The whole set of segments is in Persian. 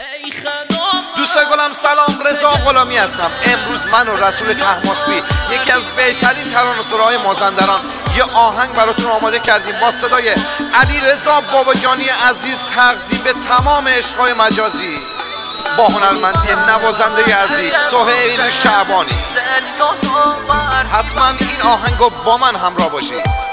دوستای گلم سلام، رضا غلامی هستم. امروز من و رسول طهماسبی یکی از بهترین ترانه‌سراهای مازندران یه آهنگ براتون آماده کردیم با صدای علیرضا باباجانی عزیز، تقدیم به تمام عشق‌های مجازی با هنرمندی نوازنده عزیز سهیل شعبانی. حتما این آهنگو با من همراه باشید.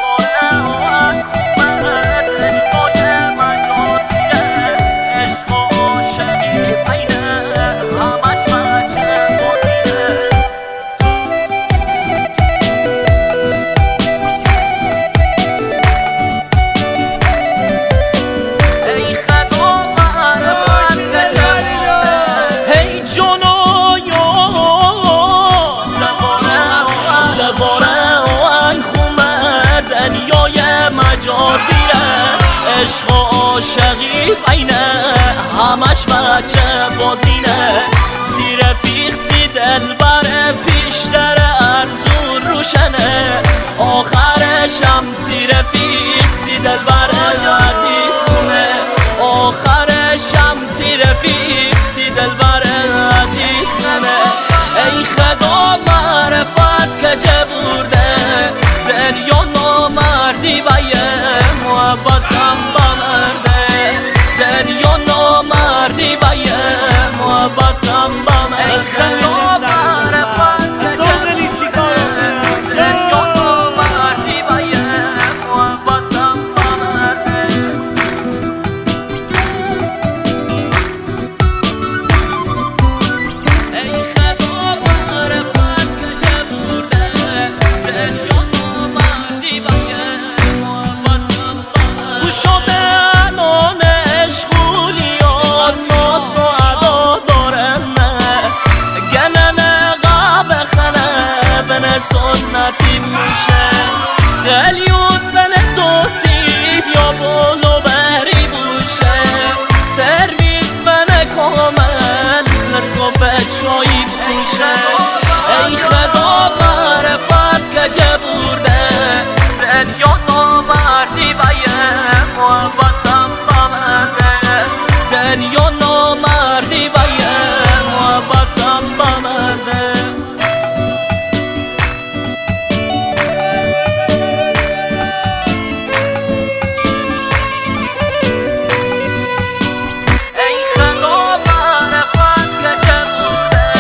عشق و عاشقی بینه همش بچه بازینه، زیر فیختی دلبر پیشتر ارزون روشنه، آخرشم زیر فیختی دلبر عزیز مونه، آخرشم زیر فیختی دلبر عزیز مونه. ای خدا معرفت که جبورده دنیا نامردی بیه محبتم با مرده، دنیا نامردی بیه محبتم با مرده. ای خدا معرفت که جبورده دنیا نامردی بیه محبتم با مرده. ای خدا معرفت که جبورده دنیا نامردی بیه شده الان اشغولیان ناس و عدا دارنه، گنن قب خنه بن سنتی موشه، دلیون بن دوسیب یا بولو بری بوشه، سرویس بن کامل نسکافت شایی بوشه. ای خدا معرفت که جبورده دنیا نامردی بیه محبتم با مرده، دنیا نامردی بیه محبتم با مرده. ای خدا معرفت که جبورده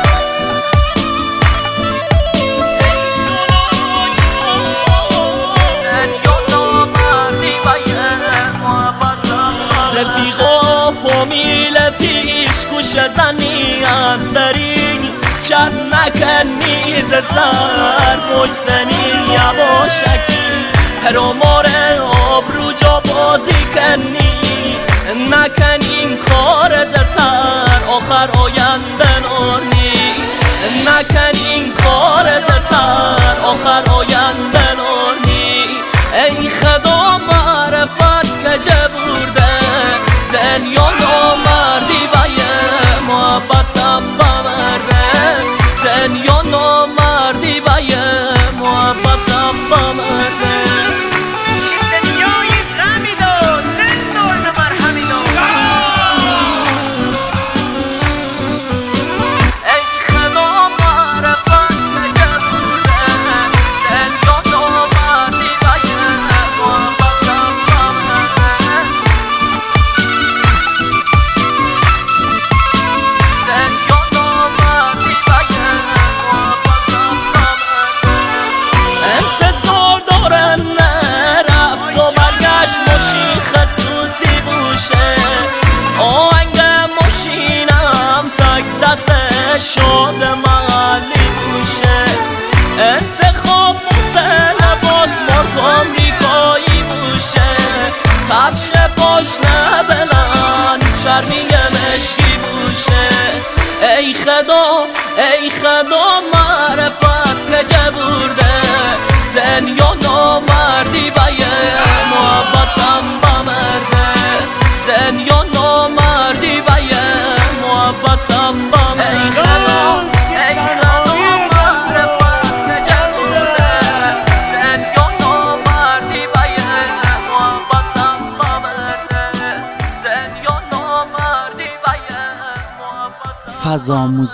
رفیقا فامیل پیش گوش زنی انترین شد نکنی دزر پشتنی یواشکی پرامار آبرو جا بازی کنی نکنین کار دتر آخر آینده نورنی، نکنین کار دتر آخر آینده نورنی. ای خدا معرفت که جبورده دنیا نامردی بیه محبتم با مرده، دنیا نامردی بیه محبتم با مرده. شاد مالی بوشه انتخاب موزه لباس مرغ آمریکایی بوشه، کفش باش نبلن چرمی مشکی بوشه. ای خدا معرفت که جبورده دنیا نامردی بیه محبتم با مرده، دنیا نامردی بیه محبتم با مرده. مردی فضا